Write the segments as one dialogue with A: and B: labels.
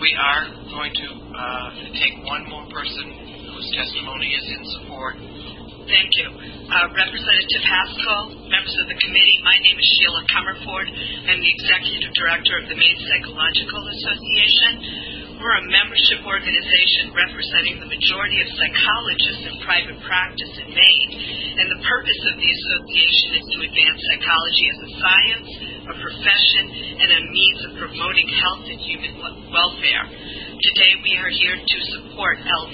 A: we are going to take one more person whose testimony is in support.
B: Thank you. Representative Haskell, members of the committee, my name is Sheila Comerford. I'm the Executive Director of the Maine Psychological Association. We're a membership organization representing the majority of psychologists in private practice in Maine, and the purpose of the association is to advance psychology as a science, a profession, and a means of promoting health and human welfare. Today we are here to support LD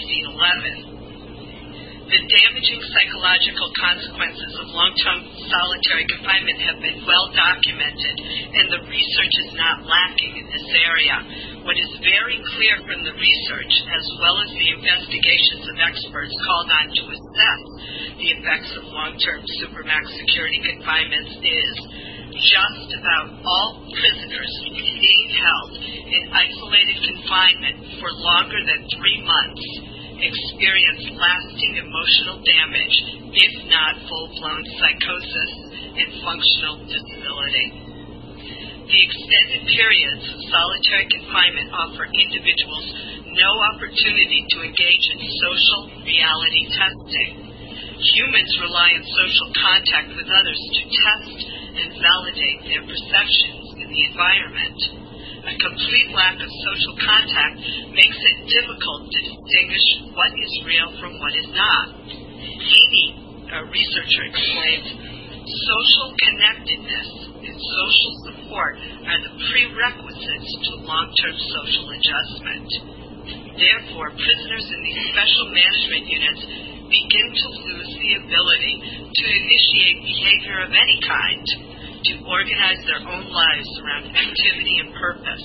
B: 1611. The damaging psychological consequences of long-term solitary confinement have been well documented, and the research is not lacking in this area. What is very clear from the research, as well as the investigations of experts called on to assess the effects of long-term supermax security confinements, is just about all prisoners being held in isolated confinement for longer than 3 months experience lasting emotional damage, if not full-blown psychosis and functional disability. The extended periods of solitary confinement offer individuals no opportunity to engage in social reality testing. Humans rely on social contact with others to test and validate their perceptions in the environment. A complete lack of social contact makes it difficult to distinguish what is real from what is not. Amy, a researcher, explains, social connectedness and social support are the prerequisites to long-term social adjustment. Therefore, prisoners in these special management units begin to lose the ability to initiate behavior of any kind, to organize their own lives around activity and purpose.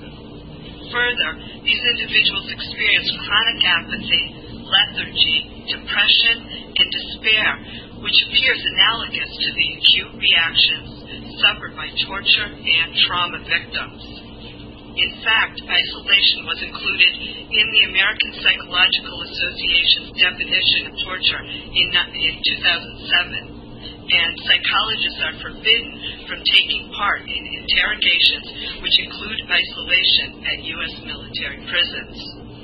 B: Further, these individuals experience chronic apathy, lethargy, depression, and despair, which appears analogous to the acute reactions suffered by torture and trauma victims. In fact, isolation was included in the American Psychological Association's definition of torture in 2007. And psychologists are forbidden from taking part in interrogations which include isolation at U.S. military prisons.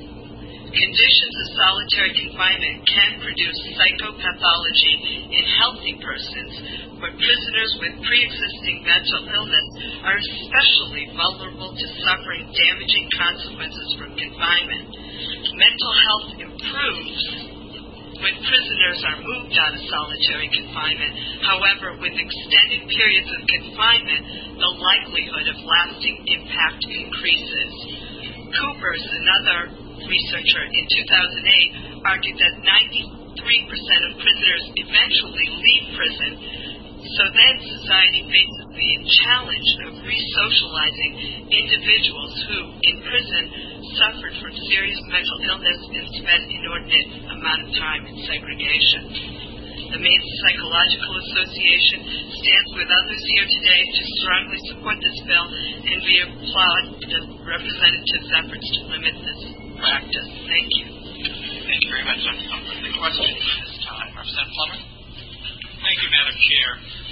B: Conditions of solitary confinement can produce psychopathology in healthy persons, but prisoners with pre-existing mental illness are especially vulnerable to suffering damaging consequences from confinement. Mental health improves when prisoners are moved out of solitary confinement. However, with extended periods of confinement, the likelihood of lasting impact increases. Coopers, another researcher in 2008, argued that 93% of prisoners eventually leave prison, so then society faces the challenge of re-socializing individuals who, in prison, suffered from serious mental illness and spent inordinate amount of time in segregation. The Maine Psychological Association stands with others here today to strongly support this bill, and we applaud the representative's efforts to limit this practice. Thank you.
A: Thank you very much. The question at this time, Representative Plummer.
C: Thank you, Madam Chair.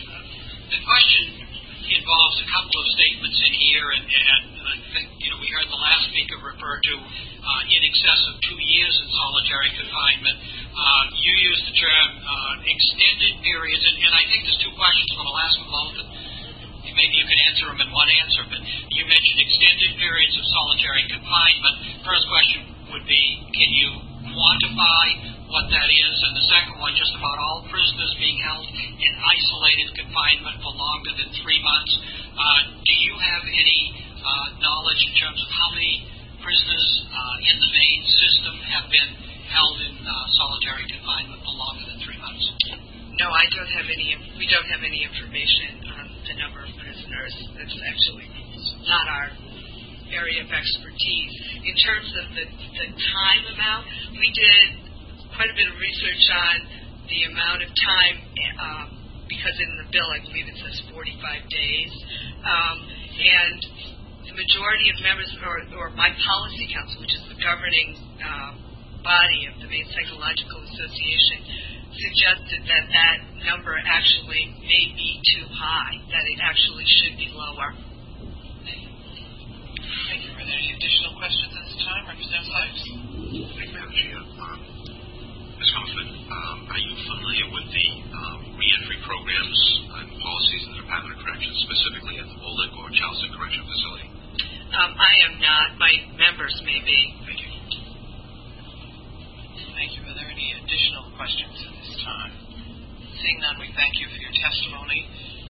C: The question involves a couple of statements in here, and I think, we heard the last speaker refer to in excess of 2 years in solitary confinement. You used the term extended periods, and I think there's two questions, but I'll ask them both, and maybe you can answer them in one answer. But you mentioned extended periods of solitary confinement. First question would be, can you quantify what that is? And the second one, just about all prisoners being held in isolated confinement for longer than 3 months. Do you have any knowledge in terms of how many prisoners in the Maine system have been held in solitary confinement for longer than 3 months?
B: No, I don't have any. We don't have any information on the number of prisoners. That's actually not our area of expertise. In terms of the time amount, we did quite a bit of research on the amount of time, because in the bill I believe it says 45 days, and the majority of members, or my policy council, which is the governing body of the Maine Psychological Association, suggested that that number actually may be too high, that it actually should be lower.
A: Thank you. Are there any additional questions?
D: programs and policies in the Department of Corrections, specifically at the Old Lake or Charleston Correctional Facility?
B: I am not. My members may be.
D: Thank you.
A: Thank you. Are there any additional questions at this time? Seeing none, we thank you for your testimony.